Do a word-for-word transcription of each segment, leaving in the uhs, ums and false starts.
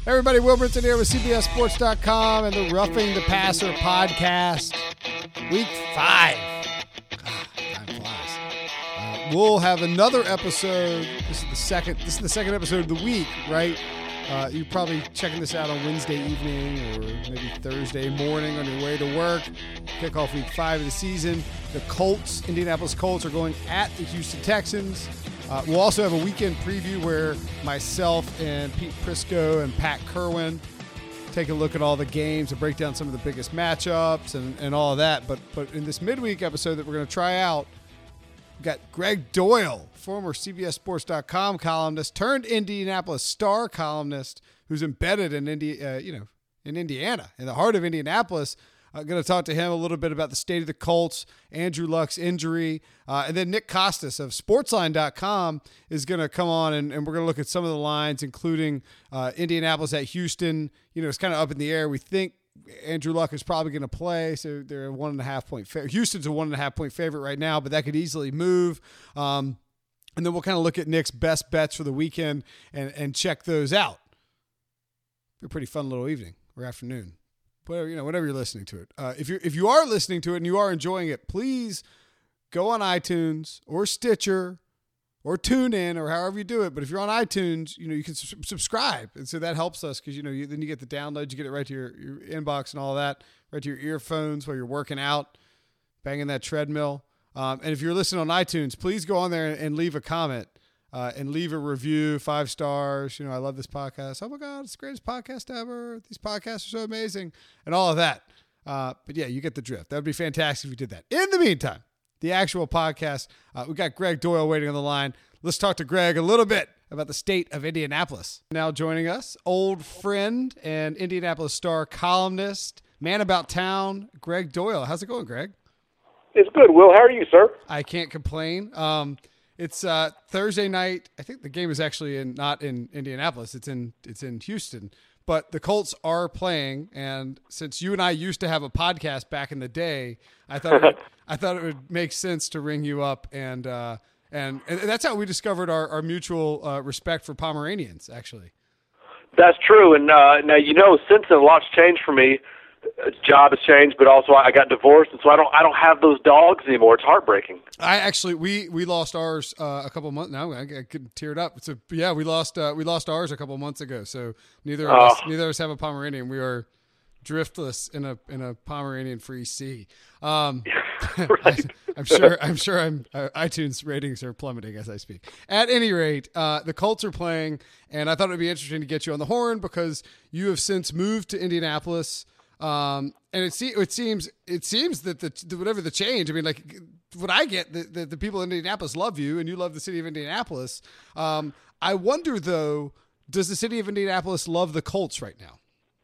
Hey everybody, Will Brinson here with C B S Sports dot com and the Roughing the Passer podcast. Week five. God, time flies. Uh, we'll have another episode. This is the second. This is the second episode of the week, right? Uh, you're probably checking this out on Wednesday evening or maybe Thursday morning on your way to work. Kick off week five of the season. The Colts, Indianapolis Colts, are going at the Houston Texans. Uh, we'll also have a weekend preview where myself and Pete Prisco and Pat Kerwin take a look at all the games and break down some of the biggest matchups and, and all of that. But but in this midweek episode that we're going to try out, we've got Greg Doyle, former C B S Sports dot com columnist turned Indianapolis Star columnist, who's embedded in Indi- uh, you know, in Indiana, in the heart of Indianapolis. I'm going to talk to him a little bit about the state of the Colts, Andrew Luck's injury, uh, and then Nick Costas of Sportsline dot com is going to come on, and, and we're going to look at some of the lines, including uh, Indianapolis at Houston. You know, it's kind of up in the air. We think Andrew Luck is probably going to play, so they're a one and a half point favorite. Houston's a one and a half point favorite right now, but that could easily move. Um, and then we'll kind of look at Nick's best bets for the weekend and, and check those out. Be a pretty fun little evening or afternoon. Whatever, you know, whenever you're listening to it. Uh, if you if you are listening to it and you are enjoying it, please go on iTunes or Stitcher or TuneIn or however you do it. But if you're on iTunes, you know, you can su- subscribe. And so that helps us because, you know, you, then you get the downloads, you get it right to your, your inbox and all that, right to your earphones while you're working out, banging that treadmill. Um, and if you're listening on iTunes, please go on there and, and leave a comment. Uh, and leave a review, five stars. You know, I love this podcast. Oh my God, it's the greatest podcast ever. These podcasts are so amazing, and all of that. Uh, but yeah, you get the drift. That would be fantastic if you did that. In the meantime, the actual podcast, uh, we got Greg Doyle waiting on the line. Let's talk to Greg a little bit about the state of Indianapolis. Now joining us, old friend and Indianapolis Star columnist, man about town, Greg Doyle. How's it going, Greg? It's good, Will. How are you, sir? I can't complain. Um, It's uh, Thursday night. I think the game is actually in not in Indianapolis. It's in it's in Houston. But the Colts are playing, and since you and I used to have a podcast back in the day, I thought it would, I thought it would make sense to ring you up, and uh, and, and that's how we discovered our our mutual uh, respect for Pomeranians. Actually, that's true. And uh, now you know, since then, a lot's changed for me. Job has changed, but also I got divorced, and so I don't I don't have those dogs anymore. It's heartbreaking. I actually we we lost ours uh, a couple months now. I, I could tear it up. So yeah, we lost uh, we lost ours a couple months ago. So neither of oh. us neither of us have a Pomeranian. We are driftless in a in a Pomeranian free sea. Um, right. I, I'm sure I'm sure I'm uh, iTunes ratings are plummeting as I speak. At any rate, uh, the Colts are playing, and I thought it would be interesting to get you on the horn because you have since moved to Indianapolis. Um, and it, se- it seems it seems that the, the whatever the change, I mean, like what I get, the, the, the people in Indianapolis love you, and you love the city of Indianapolis. Um, I wonder though, does the city of Indianapolis love the Colts right now?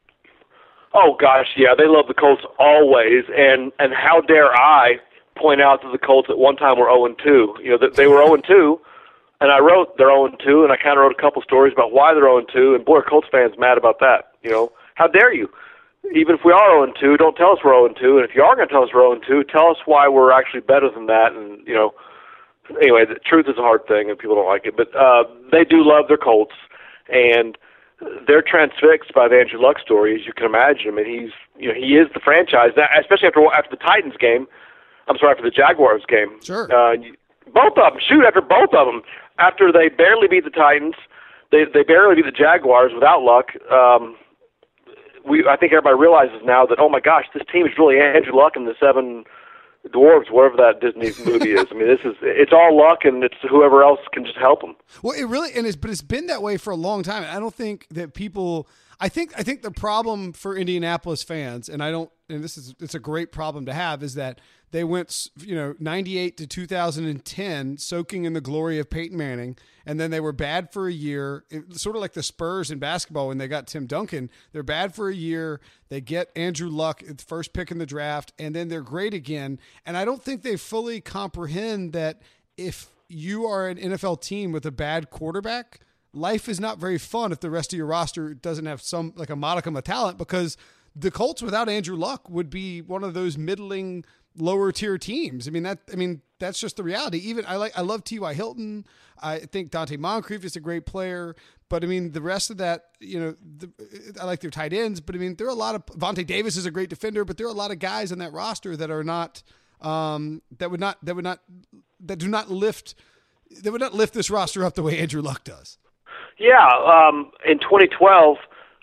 Oh gosh, yeah, they love the Colts always, and and how dare I point out that the Colts at one time were zero and two. You know, that they were zero and two, and I wrote they're zero and two, and I kind of wrote a couple stories about why they're zero and two, and boy, are Colts fans mad about that. You know, how dare you? Even if we are zero and two, don't tell us we're zero and two. And if you are going to tell us we're zero and two, tell us why we're actually better than that. And, you know, anyway, the truth is a hard thing, and people don't like it. But uh, they do love their Colts, and they're transfixed by the Andrew Luck story, as you can imagine. I mean, he's, you know, he is the franchise, especially after after the Titans game. I'm sorry, after the Jaguars game. Sure. Uh, both of them. Shoot, after both of them. After they barely beat the Titans, they they barely beat the Jaguars without Luck. Um We, I think everybody realizes now that, oh my gosh, this team is really Andrew Luck and the Seven Dwarves, whatever that Disney movie is. I mean, this is, it's all Luck, and it's whoever else can just help them. Well, it really, and it's, but it's been that way for a long time. I don't think that people, I think, I think the problem for Indianapolis fans, and I don't, and this is, it's a great problem to have, is that they went, you know, ninety-eight to two thousand ten, soaking in the glory of Peyton Manning, and then they were bad for a year. It, sort of like the Spurs in basketball when they got Tim Duncan. They're bad for a year. They get Andrew Luck, the first pick in the draft, and then they're great again. And I don't think they fully comprehend that if you are an N F L team with a bad quarterback, life is not very fun if the rest of your roster doesn't have some, like a modicum of talent, because the Colts without Andrew Luck would be one of those middling lower tier teams. I mean that. I mean that's just the reality. Even I like I love T Y. Hilton. I think Dante Moncrief is a great player. But I mean the rest of that, you know, the, I like their tight ends. But I mean there are a lot of Vontae Davis is a great defender. But there are a lot of guys on that roster that are not um, that would not that would not that do not lift that would not lift this roster up the way Andrew Luck does. Yeah, um, in twenty twelve,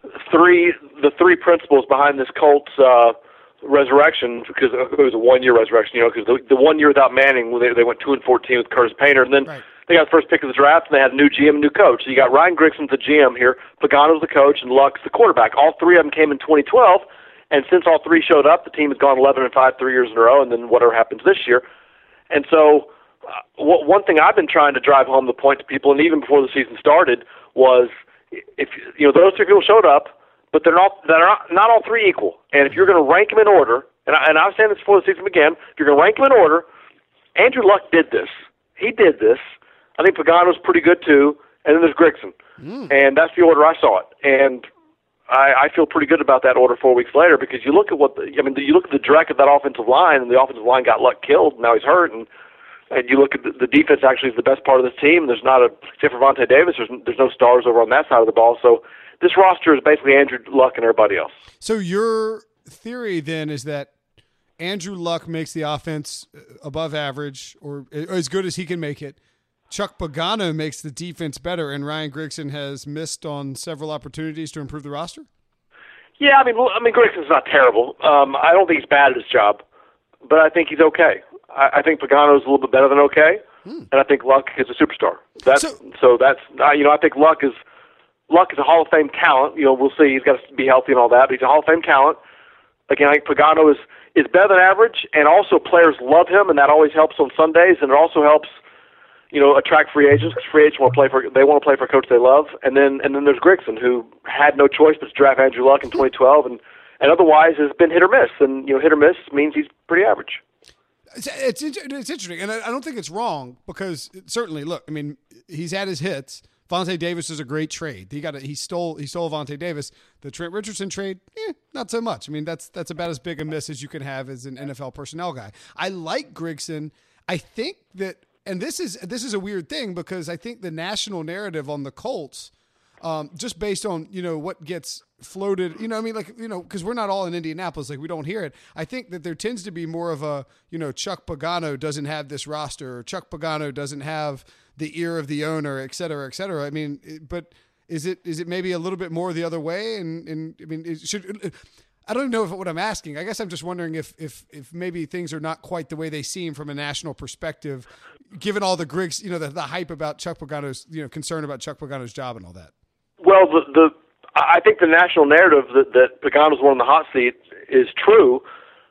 three the three principles behind this Colts uh, resurrection, because it was a one-year resurrection, you know, because the, the one year without Manning, they, they went two and fourteen with Curtis Painter, and then right. they got the first pick of the draft, and they had a new G M, and new coach. So you got Ryan Grigson, the G M here, Pagano's the coach, and Luck's the quarterback. All three of them came in twenty twelve, and since all three showed up, the team has gone eleven and five three years in a row, and then whatever happens this year. And so uh, one thing I've been trying to drive home the point to people, and even before the season started, was if you know those three people showed up, but they're not they're not, not all three equal. And if you're going to rank them in order, and I, and I was saying this before the season began, if you're going to rank them in order, Andrew Luck did this. He did this. I think Pagano's pretty good too, and then there's Grigson, mm. and that's the order I saw it. And I, I feel pretty good about that order four weeks later, because you look at what the, I mean, you look at the direct of that offensive line, and the offensive line got Luck killed. Now he's hurt, and and you look at the, the defense. Actually, is the best part of this team. There's not a except for Vontae Davis. There's there's no stars over on that side of the ball. So this roster is basically Andrew Luck and everybody else. So your theory then is that Andrew Luck makes the offense above average, or as good as he can make it. Chuck Pagano makes the defense better, and Ryan Grigson has missed on several opportunities to improve the roster? Yeah, I mean, I mean, Grigson's not terrible. Um, I don't think he's bad at his job, but I think he's okay. I, I think Pagano's a little bit better than okay, hmm. and I think Luck is a superstar. That's so, so that's uh, you know I think Luck is Luck is a Hall of Fame talent. You know, we'll see. He's got to be healthy and all that, but he's a Hall of Fame talent. Again, I think Pagano is is better than average, and also players love him, and that always helps on Sundays, and it also helps, you know, attract free agents, because free agents want to play for they want to play for a coach they love. And then and then there's Grigson, who had no choice but to draft Andrew Luck in twenty twelve, and, and otherwise has been hit or miss. And you know, hit or miss means he's pretty average. It's it's, it's interesting, and I, I don't think it's wrong, because it, certainly, look, I mean, he's had his hits. Vontae Davis is a great trade. He got a, he stole he stole Vontae Davis. The Trent Richardson trade, eh, not so much. I mean, that's that's about as big a miss as you can have as an N F L personnel guy. I like Grigson. I think that. And this is this is a weird thing, because I think the national narrative on the Colts, um, just based on, you know, what gets floated, you know, I mean, like, you know, because we're not all in Indianapolis, like we don't hear it. I think that there tends to be more of a, you know, Chuck Pagano doesn't have this roster, or Chuck Pagano doesn't have the ear of the owner, et cetera, et cetera. I mean, it, but is it is it maybe a little bit more the other way? And and I mean, it should. I don't know if what I'm asking. I guess I'm just wondering if if if maybe things are not quite the way they seem from a national perspective, given all the Griggs, you know, the, the hype about Chuck Pagano's, you know, concern about Chuck Pagano's job and all that. Well, the the I think the national narrative that that Pagano's one on the hot seat is true.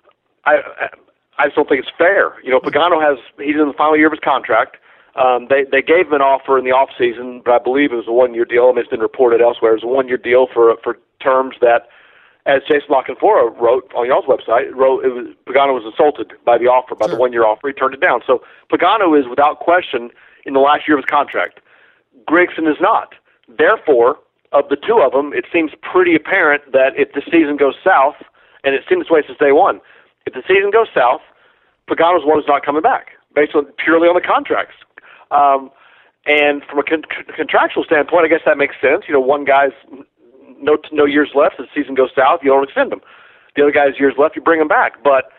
I I just don't think it's fair. You know, Pagano has he's in the final year of his contract. Um, they they gave him an offer in the off season, but I believe it was a one year deal. I mean, it's been reported elsewhere. It was a one year deal for for terms that, as Jason LaCanfora wrote on y'all's website, wrote it was, Pagano was insulted by the offer, by sure. the one-year offer. He turned it down. So Pagano is, without question, in the last year of his contract. Grigson is not. Therefore, of the two of them, it seems pretty apparent that if the season goes south, and it seems this way since day one, if the season goes south, Pagano's one who's not coming back, based on purely on the contracts. Um, and from a con- contractual standpoint, I guess that makes sense. You know, one guy's no no years left. If the season goes south, you don't extend him. The other guy's years left, you bring him back. But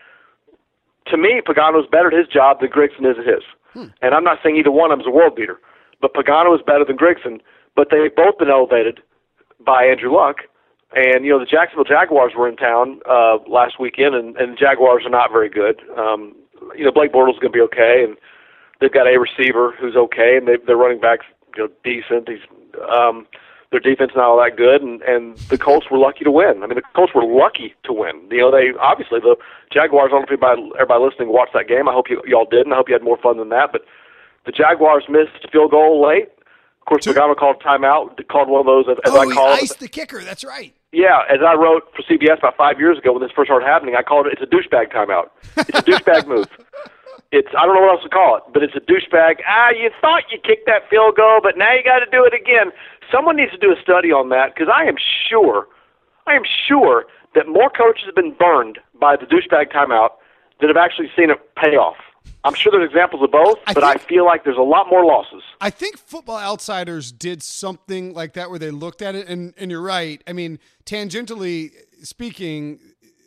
to me, Pagano's better at his job than Grigson is at his. Hmm. And I'm not saying either one of them is a world beater, but Pagano is better than Grigson. But they've both been elevated by Andrew Luck. And, you know, the Jacksonville Jaguars were in town uh, last weekend, and, and the Jaguars are not very good. Um, you know, Blake Bortles is going to be okay, and they've got a receiver who's okay, and they, their running back's, you know, decent. He's, um, their defense not all that good, and, and the Colts were lucky to win. I mean, the Colts were lucky to win. You know, they obviously the Jaguars. I don't know if everybody, everybody listening watched that game. I hope you y'all did, and I hope you had more fun than that. But the Jaguars missed a field goal late. Of course, Pagano called timeout. Called one of those, as, as oh, I called. he iced the kicker. That's right. Yeah, as I wrote for C B S about five years ago when this first started happening, I called it, it's a douchebag timeout. It's a douchebag move. It's, I don't know what else to call it, but it's a douchebag. Ah, you thought you kicked that field goal, but now you got to do it again. Someone needs to do a study on that, because I am sure, I am sure that more coaches have been burned by the douchebag timeout that have actually seen it pay off. I'm sure there's examples of both, I but think, I feel like there's a lot more losses. I think Football Outsiders did something like that where they looked at it, and, and you're right. I mean, tangentially speaking,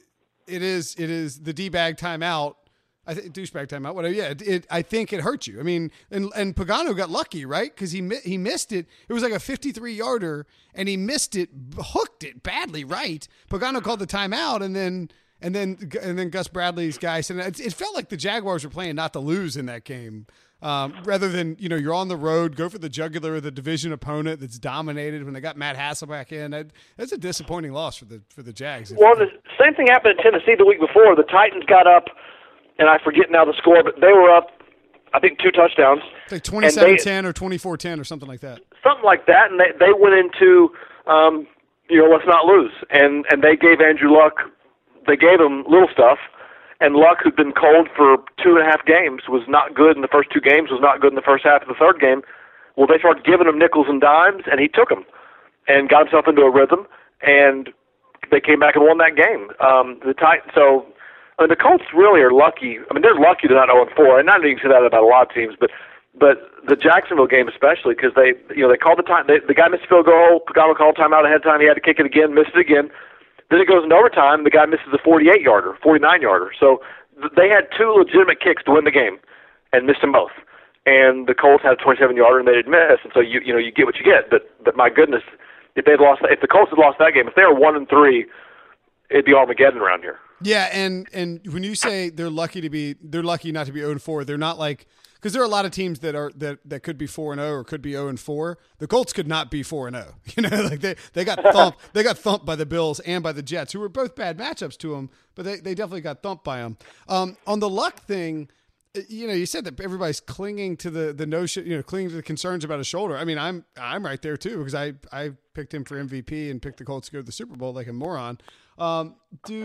it is it is the D-bag timeout. I think douchebag timeout, whatever. Yeah, it, it, I think it hurt you. I mean, and and Pagano got lucky, right? Because he he missed it. It was like a fifty-three yarder, and he missed it, hooked it badly, right? Pagano called the timeout, and then and then and then Gus Bradley's guy said it, it felt like the Jaguars were playing not to lose in that game, um, rather than you know you're on the road, go for the jugular of the division opponent that's dominated. When they got Matt Hasselbeck in, that, that's a disappointing loss for the for the Jags. Well, the same thing happened in Tennessee the week before. The Titans got up. And I forget now the score, but they were up, I think, two touchdowns. It's like twenty-seven ten or twenty-four ten or something like that. Something like that, and they, they went into, um, you know, let's not lose. And, and they gave Andrew Luck, they gave him little stuff, and Luck, who'd been cold for two and a half games, was not good in the first two games, was not good in the first half of the third game. Well, they started giving him nickels and dimes, and he took them and got himself into a rhythm, and they came back and won that game. Um, the tight, so... I mean, the Colts really are lucky. I mean, they're lucky they're not oh and four, and not even say that about a lot of teams, but but the Jacksonville game especially because they you know they called the time. They, the guy missed a field goal. Pagano called timeout ahead of time. He had to kick it again, missed it again. Then it goes into overtime. The guy misses a forty-eight yarder, forty-nine yarder. So th- they had two legitimate kicks to win the game, and missed them both. And the Colts had a twenty-seven yarder, and they didn't miss. And so you you know you get what you get. But but my goodness, if they'd lost, if the Colts had lost that game, if they were one and three, it'd be Armageddon around here. Yeah, and and when you say they're lucky to be, they're lucky not to be oh and four. They're not like because there are a lot of teams that are that, that could be four and oh or could be oh and four. The Colts could not be four and oh. You know, like they, they got thumped. They got thumped by the Bills and by the Jets, who were both bad matchups to them, but they, they definitely got thumped by them. Um, on the luck thing, you know, you said that everybody's clinging to the the notion, you know, clinging to the concerns about a shoulder. I mean, I'm I'm right there too because I I picked him for M V P and picked the Colts to go to the Super Bowl like a moron. Um, do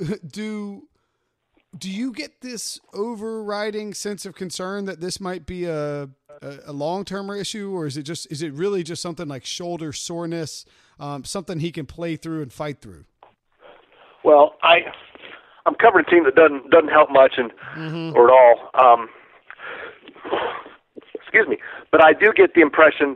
do do you get this overriding sense of concern that this might be a a, a long term issue, or is it just is it really just something like shoulder soreness, um, something he can play through and fight through? Well, I I'm covering a team that doesn't doesn't help much and mm-hmm. or at all. Um, excuse me, but I do get the impression.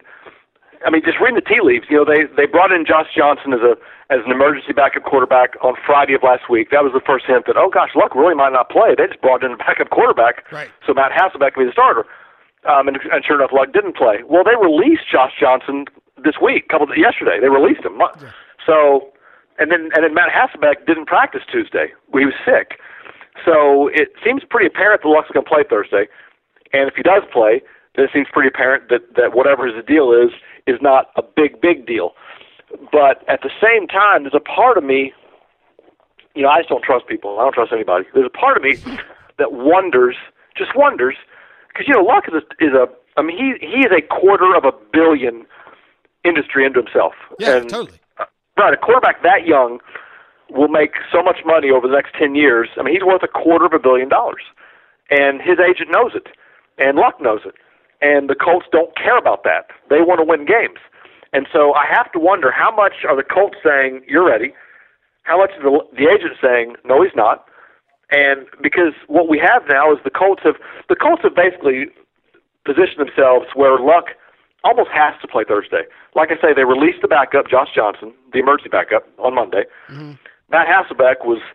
I mean, just reading the tea leaves, you know, they they brought in Josh Johnson as a as an emergency backup quarterback on Friday of last week. That was the first hint that, oh gosh, Luck really might not play. They just brought in a backup quarterback, right. So Matt Hasselbeck could be the starter. Um, and, and sure enough, Luck didn't play. Well, they released Josh Johnson this week, couple of, yesterday. They released him. Yeah. So, and then and then Matt Hasselbeck didn't practice Tuesday. He was sick. So it seems pretty apparent that Luck's going to play Thursday. And if he does play, then it seems pretty apparent that, that whatever his deal is, is not a big, big deal. But at the same time, there's a part of me, you know, I just don't trust people. I don't trust anybody. There's a part of me that wonders, just wonders, because, you know, Luck is a, is a, I mean, he he is a quarter of a billion industry into himself. Yeah, and, totally. Uh, right, a quarterback that young will make so much money over the next ten years. I mean, he's worth a quarter of a billion dollars. And his agent knows it, and Luck knows it. And the Colts don't care about that. They want to win games. And so I have to wonder, how much are the Colts saying, you're ready? How much is the, the agent saying, no, he's not? And because what we have now is the Colts have the Colts have basically positioned themselves where Luck almost has to play Thursday. Like I say, they released the backup, Josh Johnson, the emergency backup, on Monday. Mm-hmm. Matt Hasselbeck was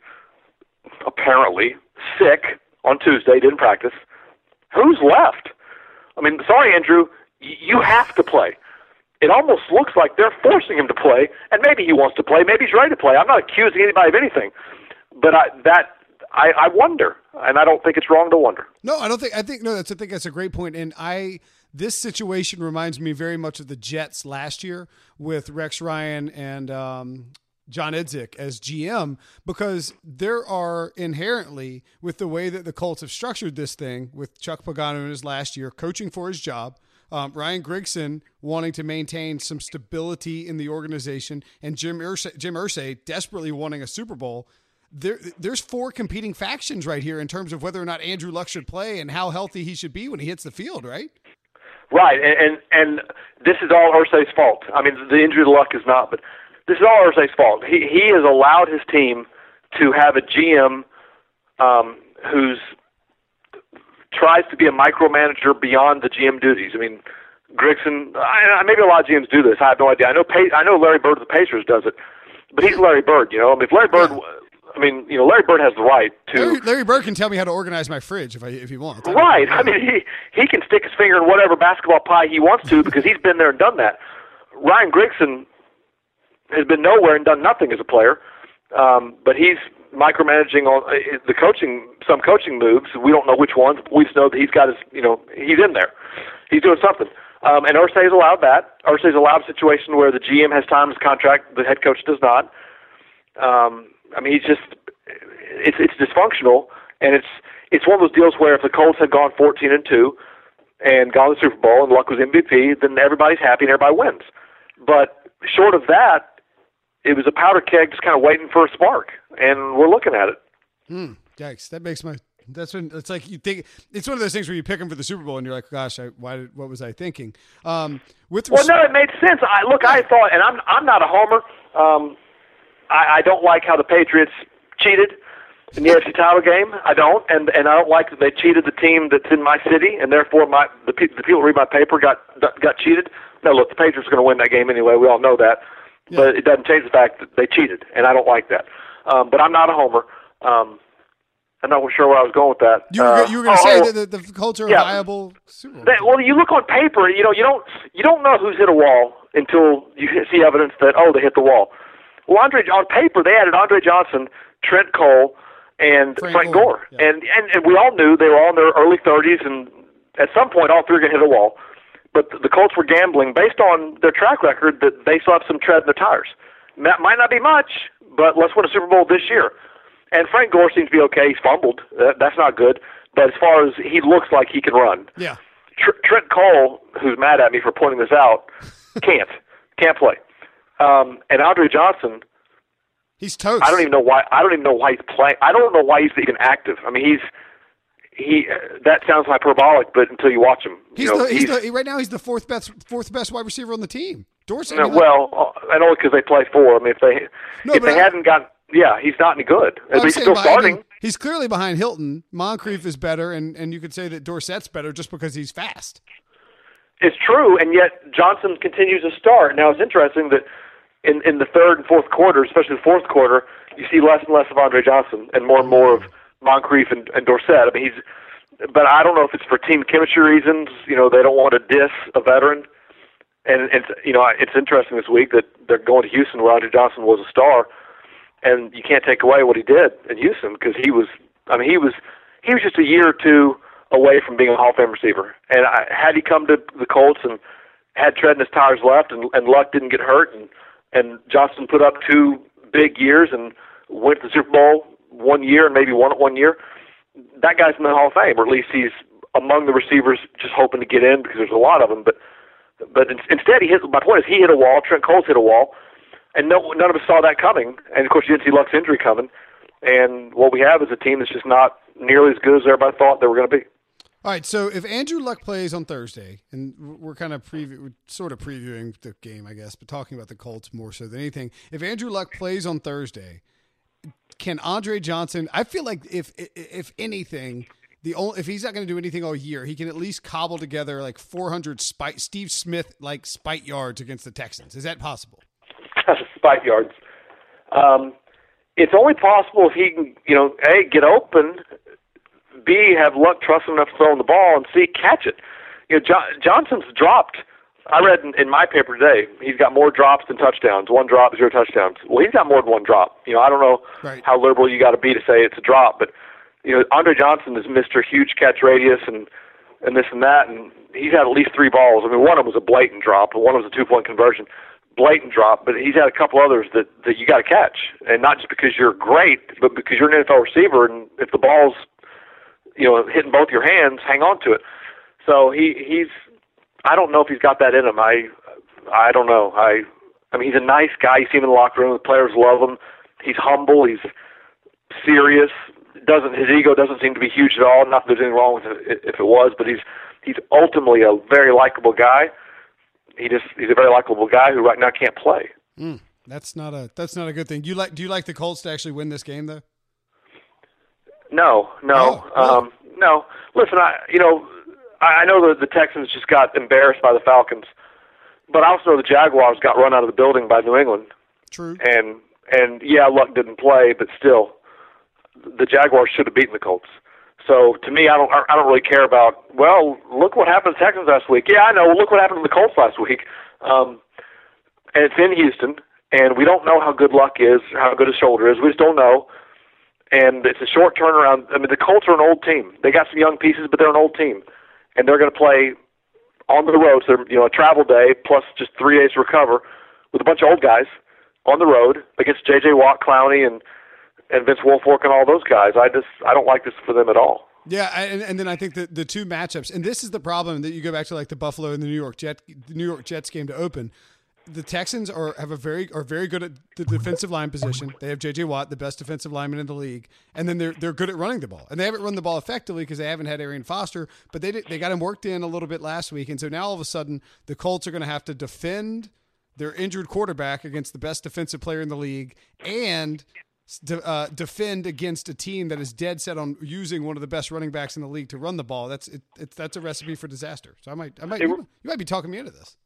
apparently sick on Tuesday, didn't practice. Who's left? I mean, sorry, Andrew, you have to play. It almost looks like they're forcing him to play, and maybe he wants to play, maybe he's ready to play. I'm not accusing anybody of anything, but I, that I, I wonder, and I don't think it's wrong to wonder. No, I don't think. I think no. That's I think that's a great point, and I this situation reminds me very much of the Jets last year with Rex Ryan and um, John Idzik as G M, because there are inherently, with the way that the Colts have structured this thing, with Chuck Pagano in his last year coaching for his job, um, Ryan Grigson wanting to maintain some stability in the organization, and Jim Irsay, Jim Irsay desperately wanting a Super Bowl. There, there's four competing factions right here in terms of whether or not Andrew Luck should play and how healthy he should be when he hits the field, right? Right, and and, and this is all Irsay's fault. I mean, the injury to Luck is not, but this is all Irsay's fault. He he has allowed his team to have a G M um, who's tries to be a micromanager beyond the G M duties. I mean, Grigson, I, maybe a lot of G Ms do this. I have no idea. I know pa- I know Larry Bird of the Pacers does it, but he's Larry Bird. You know, I mean, if Larry Bird, yeah. I mean, you know, Larry Bird has the right to. Larry, Larry Bird can tell me how to organize my fridge if I if he wants. Right. I mean, he he can stick his finger in whatever basketball pie he wants to because he's been there and done that. Ryan Grigson has been nowhere and done nothing as a player, um, but he's micromanaging on uh, the coaching, some coaching moves. We don't know which ones. But we just know that he's got his, you know, he's in there. He's doing something. Um, and Irsay's allowed that. Irsay's allowed a situation where the G M has time in his contract, the head coach does not. Um, I mean, he's just, it's it's dysfunctional, and it's it's one of those deals where if the Colts had gone fourteen and two and gone to the Super Bowl and Luck was M V P, then everybody's happy and everybody wins. But short of that, it was a powder keg just kind of waiting for a spark, and we're looking at it. Hmm. Yikes! That makes my that's when it's like you think it's one of those things where you pick them for the Super Bowl and you're like, gosh, I, why did what was I thinking? Um, with well, no, it made sense. I look, I thought, and I'm I'm not a homer. Um, I, I don't like how the Patriots cheated in the A F C title game. I don't, and and I don't like that they cheated the team that's in my city, and therefore my the, pe- the people who read my paper got got cheated. No, look, the Patriots are going to win that game anyway. We all know that, yeah. But it doesn't change the fact that they cheated, and I don't like that. Um, but I'm not a homer. Um, I'm not sure where I was going with that. You were, uh, you were going to oh, say oh, that the, the Colts are yeah. a viable Super Bowl. They, well, you look on paper, you know, you don't you don't know who's hit a wall until you see evidence that oh they hit the wall. Well, Andre on paper they added Andre Johnson, Trent Cole, and Frank, Frank Gore, Gore. Yeah. And, and and we all knew they were all in their early thirties, and at some point all three are going to hit a wall. But the Colts were gambling based on their track record that they still have some tread in their tires. That might not be much, but let's win a Super Bowl this year. And Frank Gore seems to be okay. He's fumbled. Uh, that's not good. But as far as he looks like he can run. Yeah. Tr- Trent Cole, who's mad at me for pointing this out, can't. Can't play. Um, and Andre Johnson. He's toast. I don't even know why. I don't even know why he's playing. I don't know why he's even active. I mean, he's he. Uh, that sounds hyperbolic, but until you watch him, he's, you know, the, he's, he's the right now. He's the fourth best fourth best wide receiver on the team. Dorsey. No, well, uh, and only because they play four. I mean, if they no, if they I, hadn't got. Yeah, he's not any good. At least he's still starting. Him, he's clearly behind Hilton. Moncrief is better, and, and you could say that Dorsett's better just because he's fast. It's true, and yet Johnson continues to start. Now, it's interesting that in, in the third and fourth quarter, especially the fourth quarter, you see less and less of Andre Johnson and more and more of Moncrief and, and Dorsett. I mean, he's, but I don't know if it's for team chemistry reasons. You know, they don't want to diss a veteran. And, and you know, it's interesting this week that they're going to Houston where Andre Johnson was a star. And you can't take away what he did in Houston because he was, I mean, he was, he was just a year or two away from being a Hall of Fame receiver. And I, had he come to the Colts and had tread in his tires left, and, and Luck didn't get hurt, and and Johnson put up two big years and went to the Super Bowl one year and maybe won it one year, that guy's in the Hall of Fame, or at least he's among the receivers just hoping to get in because there's a lot of them. But but in, instead, he hit. My point is, he hit a wall. Trent Cole's hit a wall. And no, none of us saw that coming. And, of course, you didn't see Luck's injury coming. And what we have is a team that's just not nearly as good as everybody thought they were going to be. All right, so if Andrew Luck plays on Thursday, and we're kind of preview, we're sort of previewing the game, I guess, but talking about the Colts more so than anything. If Andrew Luck plays on Thursday, can Andre Johnson – I feel like if if anything – the only, if he's not going to do anything all year, he can at least cobble together like four hundred spite, Steve Smith-like spite yards against the Texans. Is that possible? Spite yards. Um, it's only possible if he can, you know, A, get open, B, have Luck trust him enough to throw him the ball, and C, catch it. You know, jo- Johnson's dropped. I read in, in my paper today, he's got more drops than touchdowns. One drop, zero touchdowns. Well, he's got more than one drop. You know, I don't know right. how liberal you got to be to say it's a drop, but you know, Andre Johnson is Mister Huge Catch Radius and and this and that, and he's had at least three balls. I mean, one of them was a blatant drop, and one was a two-point conversion. Blatant drop, but he's had a couple others that, that you got to catch, and not just because you're great, but because you're an N F L receiver, and if the ball's, you know, hitting both your hands, hang on to it. So he he's, I don't know if he's got that in him. I I don't know. I I mean, he's a nice guy. You see him in the locker room. The players love him. He's humble. He's serious. Doesn't his ego doesn't seem to be huge at all. Not that there's anything wrong with it if it was, but he's he's ultimately a very likable guy. He just he's a very likable guy who right now can't play. Mm, that's not a that's not a good thing. Do you like do you like the Colts to actually win this game though? No, no, Oh, really? um, no. Listen, I you know I I know that the Texans just got embarrassed by the Falcons, but I also know the Jaguars got run out of the building by New England. True. And and yeah, Luck didn't play, but still, the Jaguars should have beaten the Colts. So to me, I don't I don't really care about. Well, look what happened to the Texans last week. Yeah, I know. Look what happened to the Colts last week. Um, and it's in Houston, and we don't know how good Luck is, how good his shoulder is. We just don't know. And it's a short turnaround. I mean, the Colts are an old team. They got some young pieces, but they're an old team, and they're going to play on the road. So they're, you know, a travel day plus just three days to recover with a bunch of old guys on the road against J J Watt, Clowney, and and Vince Wilfork and all those guys. I just I don't like this for them at all. Yeah, and, and then I think that the two matchups, and this is the problem that you go back to like the Buffalo and the New York Jet, the New York Jets game to open. The Texans are have a very are very good at the defensive line position. They have J J Watt, the best defensive lineman in the league, and then they're they're good at running the ball. And they haven't run the ball effectively because they haven't had Arian Foster, but they did, they got him worked in a little bit last week, and so now all of a sudden the Colts are going to have to defend their injured quarterback against the best defensive player in the league, and De, uh, defend against a team that is dead set on using one of the best running backs in the league to run the ball. That's it, it that's a recipe for disaster. So I might, I might, it, you, you might be talking me into this.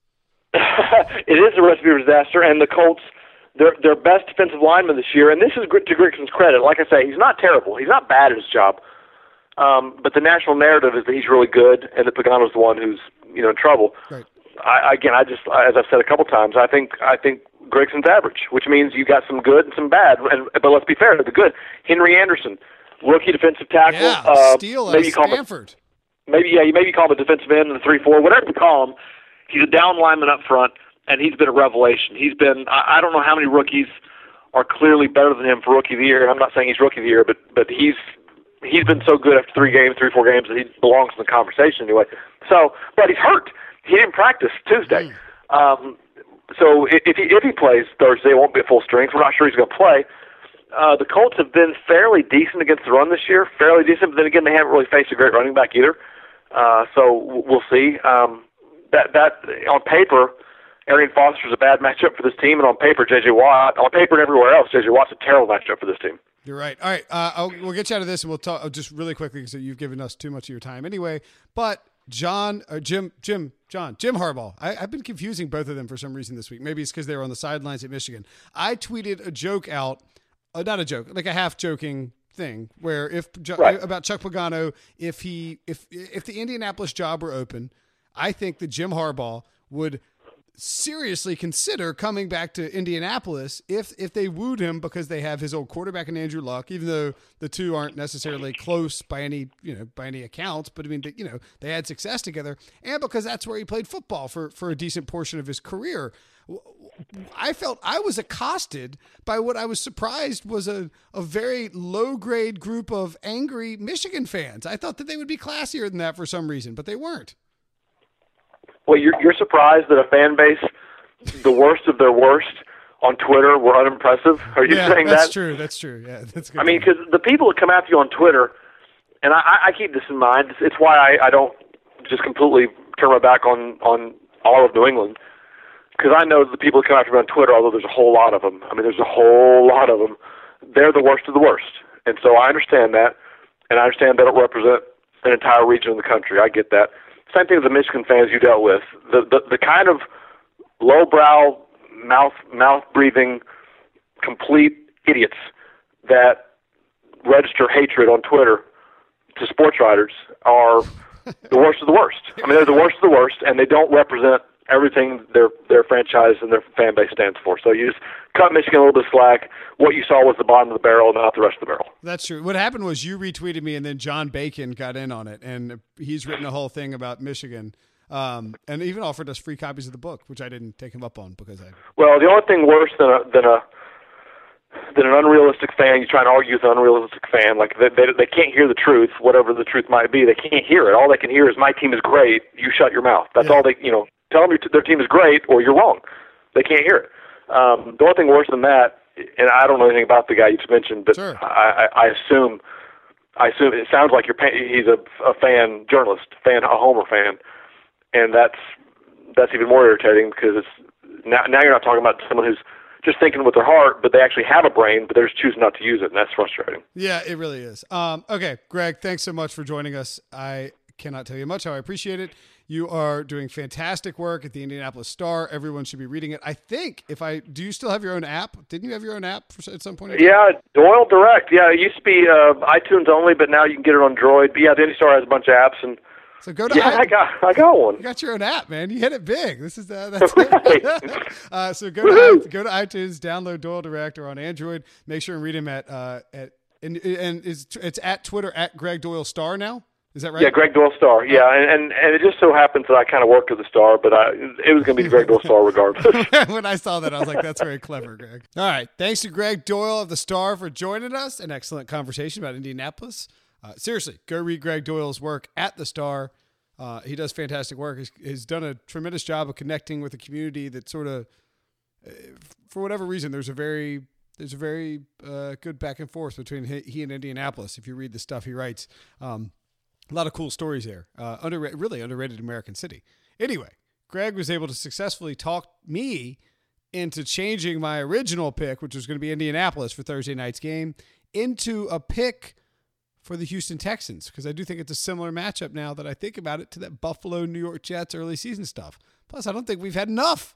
It is a recipe for disaster, and the Colts, their their best defensive lineman this year, and this is to Grigson's credit. Like I say, he's not terrible. He's not bad at his job. Um, but the national narrative is that he's really good, and that Pagano's the one who's you know in trouble. Right. I, again, I just, as I've said a couple times, I think I think Grigson's average, which means you got some good and some bad. And but let's be fair, the good. Henry Anderson, rookie defensive tackle. Yeah, uh, steal maybe at call Stanford. Him, maybe yeah, you maybe call him a defensive end in the three four, whatever you call him. He's a down lineman up front, and he's been a revelation. He's been I, I don't know how many rookies are clearly better than him for rookie of the year. And I'm not saying he's rookie of the year, but but he's he's been so good after three games, three four games that he belongs in the conversation anyway. So, but he's hurt. He didn't practice Tuesday. Mm. Um, so if he if he plays Thursday, it won't be at full strength. We're not sure he's going to play. Uh, the Colts have been fairly decent against the run this year, fairly decent. But then again, they haven't really faced a great running back either. Uh, so we'll see. Um, that that on paper, Arian Foster is a bad matchup for this team, and on paper, J J Watt. On paper and everywhere else, J J Watt's a terrible matchup for this team. You're right. All right, uh, I'll, we'll get you out of this, and we'll talk just really quickly because you've given us too much of your time anyway. But John, or Jim, Jim, John, Jim Harbaugh. I, I've been confusing both of them for some reason this week. Maybe it's because they were on the sidelines at Michigan. I tweeted a joke out, uh, not a joke, like a half joking thing, where if right. about Chuck Pagano, if he, if if the Indianapolis job were open, I think that Jim Harbaugh would seriously consider coming back to Indianapolis if if they wooed him because they have his old quarterback and Andrew Luck, even though the two aren't necessarily close by any you know by any accounts, but I mean you know they had success together, and because that's where he played football for for a decent portion of his career. I felt I was accosted by what I was surprised was a, a very low grade group of angry Michigan fans. I thought that they would be classier than that for some reason, but they weren't. Well, you're, you're surprised that a fan base, the worst of their worst, on Twitter were unimpressive? Are you yeah, saying that's that? That's true. That's true. Yeah, that's good. I mean, because the people that come after you on Twitter, and I, I keep this in mind, it's, it's why I, I don't just completely turn my back on, on all of New England, because I know the people that come after me on Twitter, although there's a whole lot of them, I mean, there's a whole lot of them, they're the worst of the worst. And so I understand that, and I understand they don't represent an entire region of the country. I get that. Same thing with the Michigan fans you dealt with. The the, the kind of lowbrow, mouth mouth breathing, complete idiots that register hatred on Twitter to sports writers are the worst of the worst. I mean, they're the worst of the worst, and they don't represent everything their their franchise and their fan base stands for. So you just cut Michigan a little bit of slack. What you saw was the bottom of the barrel, not the rest of the barrel. That's true. What happened was you retweeted me, and then John Bacon got in on it, and he's written a whole thing about Michigan, um, and even offered us free copies of the book, which I didn't take him up on because I. Well, the only thing worse than a than a than an unrealistic fan, you try and argue with an unrealistic fan, like they, they they can't hear the truth, whatever the truth might be. They can't hear it. All they can hear is my team is great. You shut your mouth. That's yeah. all they you know. Tell them your t- their team is great, or you're wrong. They can't hear it. Um, the only thing worse than that, and I don't know anything about the guy you just mentioned, but sure. I, I, I assume, I assume it sounds like you're pay- he's a, a fan journalist, fan, a Homer fan, and that's that's even more irritating because it's now now you're not talking about someone who's just thinking with their heart, but they actually have a brain, but they're just choosing not to use it, and that's frustrating. Yeah, it really is. Um, okay, Greg, thanks so much for joining us. I cannot tell you much how I appreciate it. You are doing fantastic work at the Indianapolis Star. Everyone should be reading it. I think if I do, you still have your own app? Didn't you have your own app for, at some point? Yeah, Doyle Direct. Yeah, it used to be uh, iTunes only, but now you can get it on Droid. But yeah, the Indy Star has a bunch of apps, and so go to yeah, I, I got I got one. You got your own app, man. You hit it big. This is uh, that's it. uh, so go to go to iTunes, download Doyle Direct, or on Android. Make sure and read him at uh, at and and is it's at Twitter at Greg Doyle Star now. Is that right? Yeah, Greg Doyle Star. Yeah, and, and and it just so happens that I kind of worked at the Star, but I, it was going to be Greg Doyle Star regardless. When I saw that, I was like, that's very clever, Greg. All right. Thanks to Greg Doyle of the Star for joining us. An excellent conversation about Indianapolis. Uh, seriously, go read Greg Doyle's work at the Star. Uh, he does fantastic work. He's, he's done a tremendous job of connecting with a community that sort of, uh, for whatever reason, there's a very there's a very uh, good back and forth between he, he and Indianapolis. If you read the stuff he writes. Um, A lot of cool stories there. Uh, under, really underrated American city. Anyway, Greg was able to successfully talk me into changing my original pick, which was going to be Indianapolis for Thursday night's game, into a pick for the Houston Texans, because I do think it's a similar matchup now that I think about it to that Buffalo, New York Jets early season stuff. Plus, I don't think we've had enough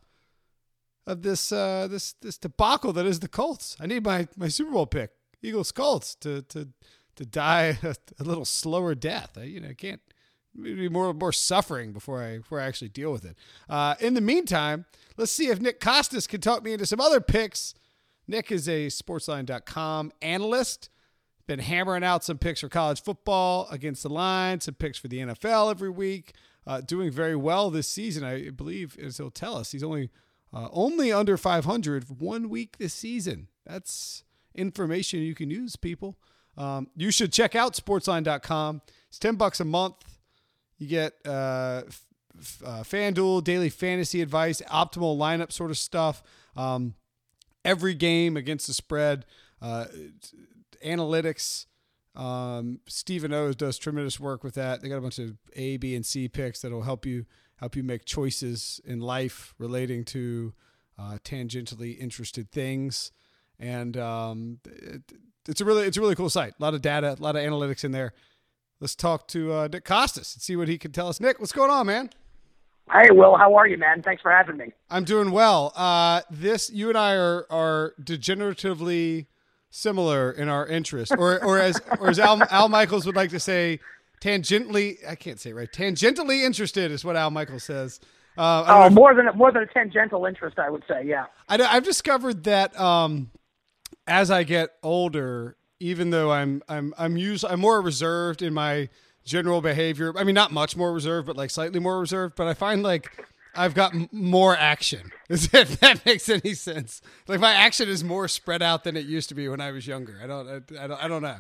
of this uh, this this debacle that is the Colts. I need my, my Super Bowl pick, Eagles Colts, to to to die a, a little slower death. I, you know, I can't be more more suffering before I before I actually deal with it. Uh, in the meantime, let's see if Nick Costas can talk me into some other picks. Nick is a sportsline dot com analyst. Been hammering out some picks for college football against the line, some picks for the N F L every week. Uh, doing very well this season, I believe, as he'll tell us. He's only uh, only under five hundred one week this season. That's information you can use, people. Um, you should check out sportsline dot com. It's ten bucks a month. You get uh, f- uh, FanDuel, daily fantasy advice, optimal lineup sort of stuff. Um, every game against the spread, uh, analytics. Um, Stephen O does tremendous work with that. They got a bunch of A, B, and C picks that'll help you help you make choices in life relating to uh, tangentially interested things. And um, it, it's a really it's a really cool site. A lot of data, a lot of analytics in there. Let's talk to uh, Nick Costas and see what he can tell us. Nick, what's going on, man? Hey, Will, how are you, man? Thanks for having me. I'm doing well. Uh, this you and I are are degeneratively similar in our interest, or or as or as Al, Al Michaels would like to say, tangentially. I can't say it right. Tangentially interested is what Al Michaels says. Uh, oh, more than more than a tangential interest, I would say. Yeah. I, I've discovered that um, as I get older, even though I'm I'm I'm used, I'm more reserved in my general behavior. I mean, not much more reserved, but like slightly more reserved. But I find like I've got m- more action, if that makes any sense. Like my action is more spread out than it used to be when I was younger. I don't, I, I don't, I don't know.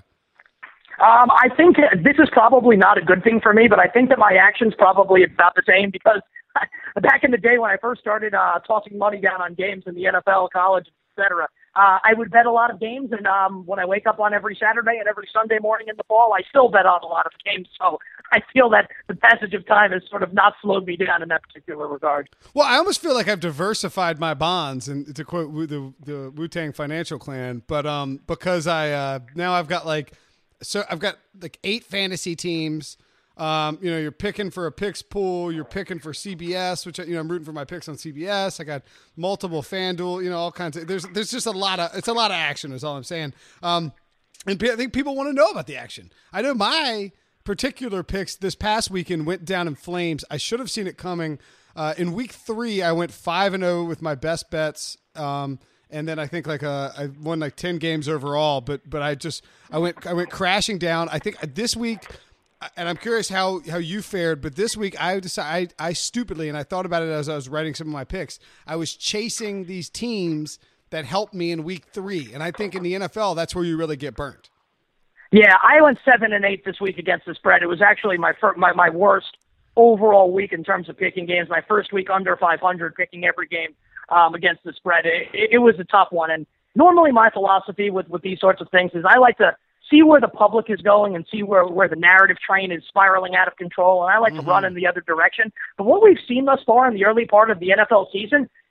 Um, I think this is probably not a good thing for me, but I think that my action's probably about the same because back in the day when I first started uh, tossing money down on games in the N F L, college, et cetera, Uh, I would bet a lot of games, and um, when I wake up on every Saturday and every Sunday morning in the fall, I still bet on a lot of games. So I feel that the passage of time has sort of not slowed me down in that particular regard. Well, I almost feel like I've diversified my bonds, and to quote the the Wu-Tang Financial Clan, but um, because I uh, now I've got like so I've got like eight fantasy teams. Um, you know, you're picking for a picks pool, you're picking for C B S, which, you know, I'm rooting for my picks on C B S. I got multiple FanDuel, you know, all kinds of, there's, there's just a lot of, it's a lot of action is all I'm saying. Um, and I think people want to know about the action. I know my particular picks this past weekend went down in flames. I should have seen it coming. Uh, in week three, I went five and oh with my best bets. Um, and then I think like uh, I won like ten games overall, but, but I just, I went, I went crashing down. I think this week, and I'm curious how, how you fared, but this week I decided I, I stupidly, and I thought about it as I was writing some of my picks, I was chasing these teams that helped me in week three. And I think in the N F L, that's where you really get burnt. Yeah, I went seven and eight this week against the spread. It was actually my fir- my, my worst overall week in terms of picking games. My first week under five hundred, picking every game um, against the spread. It, it, it was a tough one. And normally my philosophy with, with these sorts of things is I like to see where the public is going and see where, where the narrative train is spiraling out of control, and I like mm-hmm. to run in the other direction. But what we've seen thus far in the early part of the N F L season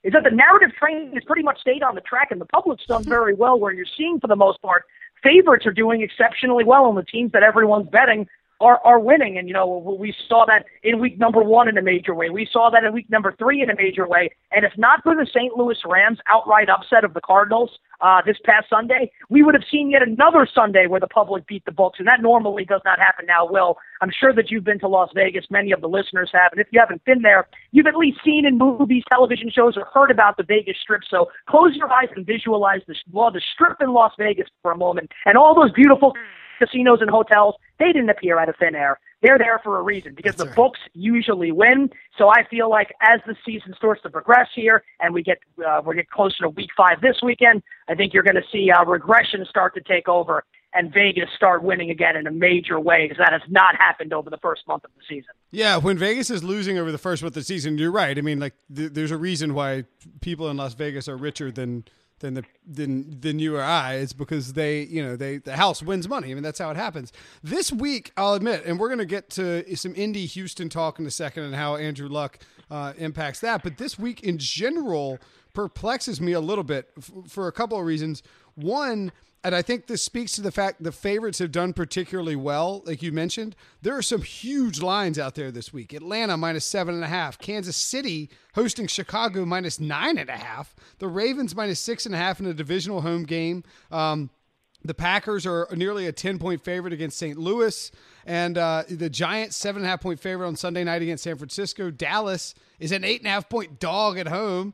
is that the narrative train has pretty much stayed on the track, and the public's done very well, where you're seeing, for the most part, favorites are doing exceptionally well, and the teams that everyone's betting are, are winning. And, you know, we saw that in week number one in a major way. We saw that in week number three in a major way. And if not for the Saint Louis Rams' outright upset of the Cardinals uh, this past Sunday, we would have seen yet another Sunday where the public beat the books. And that normally does not happen now, Will. I'm sure that you've been to Las Vegas. Many of the listeners have. And if you haven't been there, you've at least seen in movies, television shows, or heard about the Vegas Strip. So close your eyes and visualize the, well, the Strip in Las Vegas for a moment. And all those beautiful casinos and hotels, they didn't appear out of thin air. They're there for a reason, because That's the right. books usually win. So I feel like as the season starts to progress here, and we get uh, we get closer to week five this weekend, I think you're going to see uh, regression start to take over, and Vegas start winning again in a major way, because that has not happened over the first month of the season. Yeah, when Vegas is losing over the first month of the season, you're right. I mean, like th- there's a reason why people in Las Vegas are richer than. than the than than you or I. It's because they, you know, they the house wins money. I mean, that's how it happens. This week, I'll admit, and we're going to get to some Indy Houston talk in a second and how Andrew Luck uh, impacts that. But this week in general perplexes me a little bit f- for a couple of reasons. One, and I think this speaks to the fact the favorites have done particularly well. Like you mentioned, there are some huge lines out there this week. Atlanta minus seven and a half. Kansas City hosting Chicago minus nine and a half. The Ravens minus six and a half in a divisional home game. Um, the Packers are nearly a ten-point favorite against Saint Louis. And uh, the Giants, seven and a half point favorite on Sunday night against San Francisco. Dallas is an eight and a half point dog at home.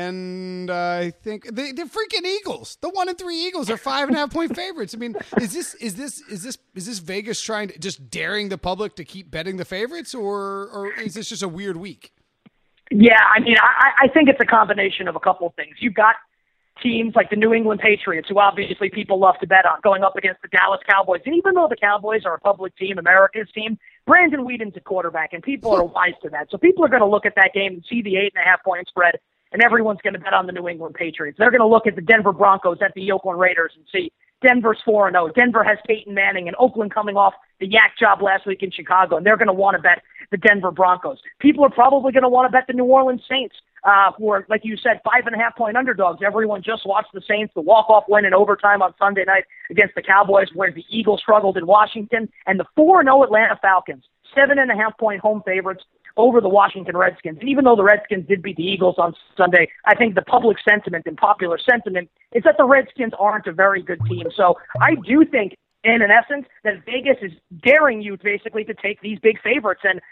And uh, I think the the freaking Eagles, the one and three Eagles, are five and a half point favorites. I mean, is this is this is this is this Vegas trying to just daring the public to keep betting the favorites, or or is this just a weird week? Yeah, I mean, I, I think it's a combination of a couple of things. You've got teams like the New England Patriots, who obviously people love to bet on, going up against the Dallas Cowboys. And even though the Cowboys are a public team, America's team, Brandon Whedon's a quarterback, and people are wise to that. So people are going to look at that game and see the eight and a half point spread, and everyone's going to bet on the New England Patriots. They're going to look at the Denver Broncos, at the Oakland Raiders, and see Denver's four and oh. Denver has Peyton Manning, and Oakland coming off the yak job last week in Chicago, and they're going to want to bet the Denver Broncos. People are probably going to want to bet the New Orleans Saints, uh, who are, like you said, five and a half point underdogs. Everyone just watched the Saints, the walk-off win in overtime on Sunday night against the Cowboys, where the Eagles struggled in Washington, and the four and oh Atlanta Falcons, seven and a half point home favorites over the Washington Redskins. And even though the Redskins did beat the Eagles on Sunday, I think the public sentiment and popular sentiment is that the Redskins aren't a very good team. So I do think, in an essence, that Vegas is daring you basically to take these big favorites. And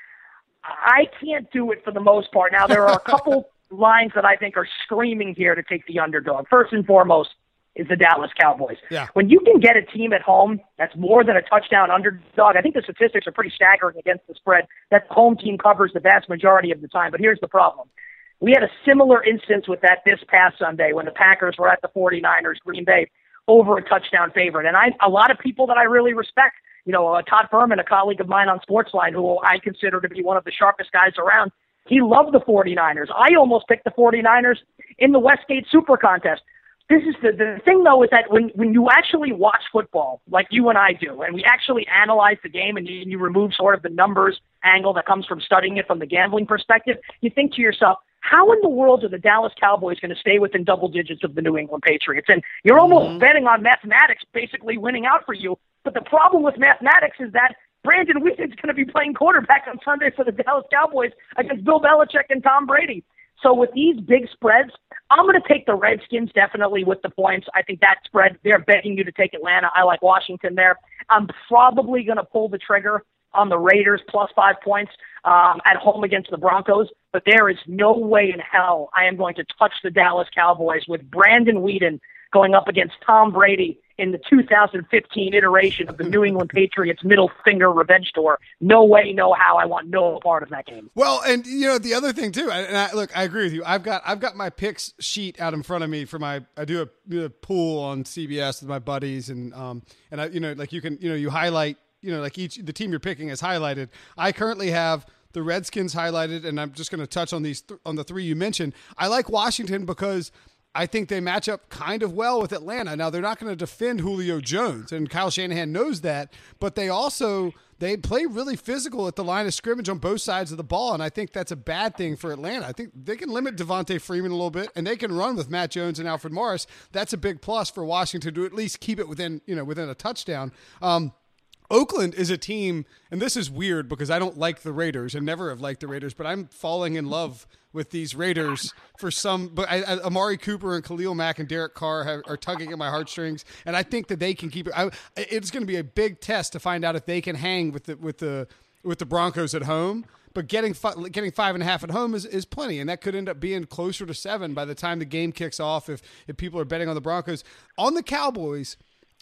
I can't do it for the most part. Now, there are a couple lines that I think are screaming here to take the underdog. First and foremost is the Dallas Cowboys. Yeah. When you can get a team at home that's more than a touchdown underdog, I think the statistics are pretty staggering against the spread, that the home team covers the vast majority of the time. But here's the problem. We had a similar instance with that this past Sunday when the Packers were at the 49ers, Green Bay, over a touchdown favorite. And I, a lot of people that I really respect, you know, uh, Todd Furman, a colleague of mine on Sportsline, who I consider to be one of the sharpest guys around, he loved the 49ers. I almost picked the 49ers in the Westgate Super Contest. This is the, the thing, though, is that when, when you actually watch football, like you and I do, and we actually analyze the game and you, you remove sort of the numbers angle that comes from studying it from the gambling perspective, you think to yourself, how in the world are the Dallas Cowboys going to stay within double digits of the New England Patriots? And you're almost mm-hmm. betting on mathematics basically winning out for you. But the problem with mathematics is that Brandon Whedon's going to be playing quarterback on Sunday for the Dallas Cowboys against Bill Belichick and Tom Brady. So with these big spreads, I'm going to take the Redskins definitely with the points. I think that spread, they're begging you to take Atlanta. I like Washington there. I'm probably going to pull the trigger on the Raiders plus five points um, at home against the Broncos. But there is no way in hell I am going to touch the Dallas Cowboys with Brandon Whedon going up against Tom Brady in the two thousand fifteen iteration of the New England Patriots middle finger revenge tour. No way, no how. I want no part of that game. Well, and you know the other thing too. And I, look, I agree with you. I've got I've got my picks sheet out in front of me for my. I do a, do a pool on C B S with my buddies, and um and I you know like you can you know you highlight you know like each the team you're picking is highlighted. I currently have the Redskins highlighted, and I'm just going to touch on these th- on the three you mentioned. I like Washington because I think they match up kind of well with Atlanta. Now, they're not going to defend Julio Jones, and Kyle Shanahan knows that, but they also they play really physical at the line of scrimmage on both sides of the ball, and I think that's a bad thing for Atlanta. I think they can limit Devontae Freeman a little bit, and they can run with Matt Jones and Alfred Morris. That's a big plus for Washington to at least keep it within, you know, within a touchdown. Um, Oakland is a team, and this is weird because I don't like the Raiders and never have liked the Raiders, but I'm falling in love with these Raiders for some. But I, I, Amari Cooper and Khalil Mack and Derek Carr have, are tugging at my heartstrings, and I think that they can keep it. I, it's going to be a big test to find out if they can hang with the with the with the Broncos at home. But getting fi- getting five and a half at home is, is plenty, and that could end up being closer to seven by the time the game kicks off. If if people are betting on the Broncos, on the Cowboys,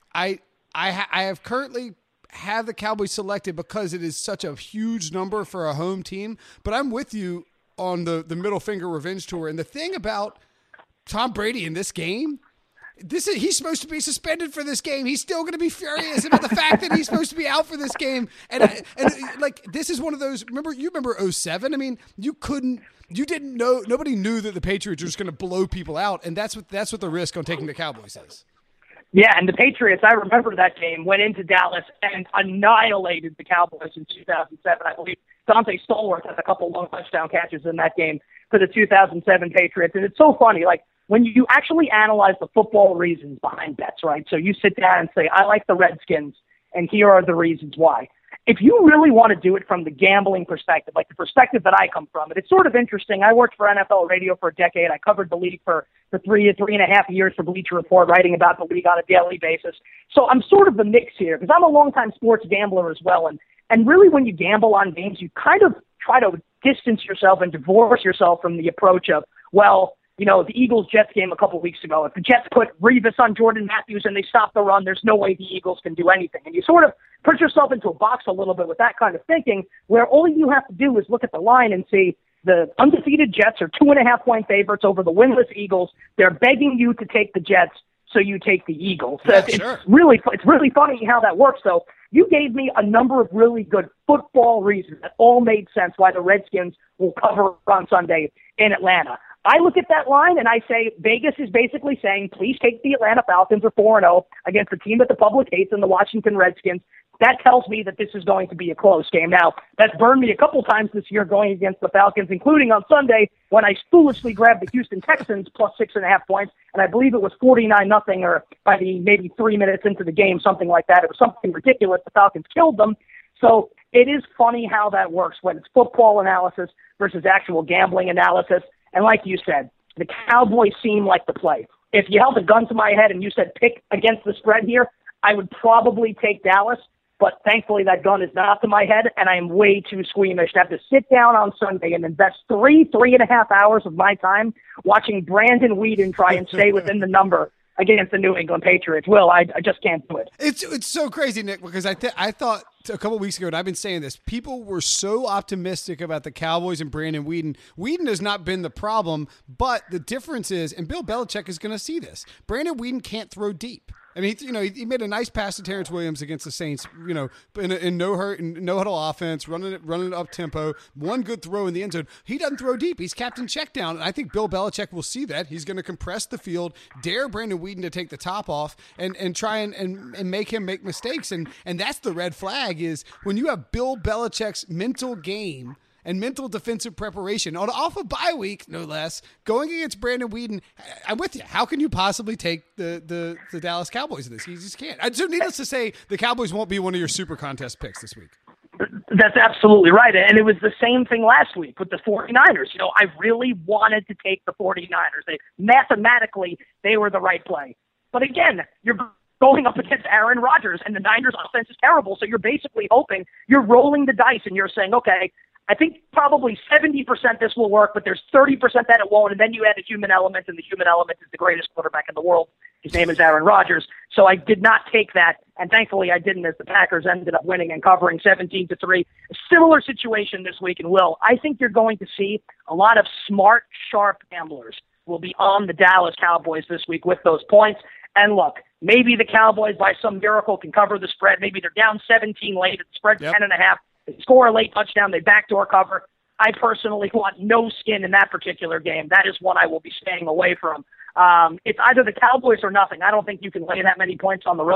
I I, ha- I have currently. have the Cowboys selected because it is such a huge number for a home team. But I'm with you on the, the middle finger revenge tour. And the thing about Tom Brady in this game, this is, he's supposed to be suspended for this game. He's still going to be furious about the fact that he's supposed to be out for this game. And, and like, this is one of those, remember, you remember oh seven? I mean, you couldn't, you didn't know, nobody knew that the Patriots were just going to blow people out. And that's what, that's what the risk on taking the Cowboys is. Yeah, and the Patriots, I remember that game, went into Dallas and annihilated the Cowboys in two thousand seven. I believe Dante Stallworth had a couple long touchdown catches in that game for the two thousand seven Patriots. And it's so funny, like, when you actually analyze the football reasons behind bets, right? So you sit down and say, I like the Redskins, and here are the reasons why. If you really want to do it from the gambling perspective, like the perspective that I come from, and it's sort of interesting. I worked for N F L Radio for a decade. I covered the league for, for three, three and a half years for Bleacher Report, writing about the league on a daily basis. So I'm sort of the mix here because I'm a longtime sports gambler as well. And, and really when you gamble on games, you kind of try to distance yourself and divorce yourself from the approach of, well, you know, the Eagles-Jets game a couple weeks ago, if the Jets put Revis on Jordan Matthews and they stop the run, there's no way the Eagles can do anything. And you sort of put yourself into a box a little bit with that kind of thinking, where all you have to do is look at the line and see the undefeated Jets are two and a half point favorites over the winless Eagles. They're begging you to take the Jets, so you take the Eagles. So yeah, it's sure. really, it's really funny how that works, though. You gave me a number of really good football reasons that all made sense why the Redskins will cover on Sunday in Atlanta. I look at that line and I say Vegas is basically saying, please take the Atlanta Falcons or four and oh against a team that the public hates in the Washington Redskins. That tells me that this is going to be a close game. Now, that's burned me a couple times this year going against the Falcons, including on Sunday when I foolishly grabbed the Houston Texans plus six and a half points, and I believe it was forty-nine nothing or by the maybe three minutes into the game, something like that. It was something ridiculous. The Falcons killed them. So it is funny how that works when it's football analysis versus actual gambling analysis. And like you said, the Cowboys seem like the play. If you held a gun to my head and you said pick against the spread here, I would probably take Dallas. But thankfully that gun is not to my head, and I am way too squeamish to have to sit down on Sunday and invest three, three and a half hours of my time watching Brandon Weeden try and stay within the number against the New England Patriots. Will, I, I just can't do it. It's it's so crazy, Nick, because I th- I thought a couple weeks ago, and I've been saying this, people were so optimistic about the Cowboys and Brandon Weeden. Weeden has not been the problem, but the difference is, and Bill Belichick is going to see this, Brandon Weeden can't throw deep. I mean, you know, he made a nice pass to Terrence Williams against the Saints, you know, in, in no hurt, in no huddle offense, running it, running it up tempo, one good throw in the end zone. He doesn't throw deep. He's captain check down, and I think Bill Belichick will see that. He's going to compress the field, dare Brandon Weeden to take the top off, and, and try and, and, and make him make mistakes. And, and that's the red flag is when you have Bill Belichick's mental game and mental defensive preparation on off a bye week, no less, going against Brandon Weeden. I'm with you. How can you possibly take the the, the Dallas Cowboys in this? You just can't. So needless to say, the Cowboys won't be one of your super contest picks this week. That's absolutely right. And it was the same thing last week with the 49ers. You know, I really wanted to take the 49ers. They mathematically, they were the right play. But again, you're going up against Aaron Rodgers, and the Niners offense is terrible. So you're basically hoping, you're rolling the dice, and you're saying, okay, I think probably seventy percent this will work, but there's thirty percent that it won't, and then you add a human element, and the human element is the greatest quarterback in the world. His name is Aaron Rodgers. So I did not take that, and thankfully I didn't, as the Packers ended up winning and covering seventeen to three. A similar situation this week, and Will, I think you're going to see a lot of smart, sharp gamblers will be on the Dallas Cowboys this week with those points. And look, maybe the Cowboys, by some miracle, can cover the spread. Maybe they're down seventeen late, the spread's yep. ten and a half. They score a late touchdown, they backdoor cover. I personally want no skin in that particular game. That is one I will be staying away from. Um, it's either the Cowboys or nothing. I don't think you can lay that many points on the road.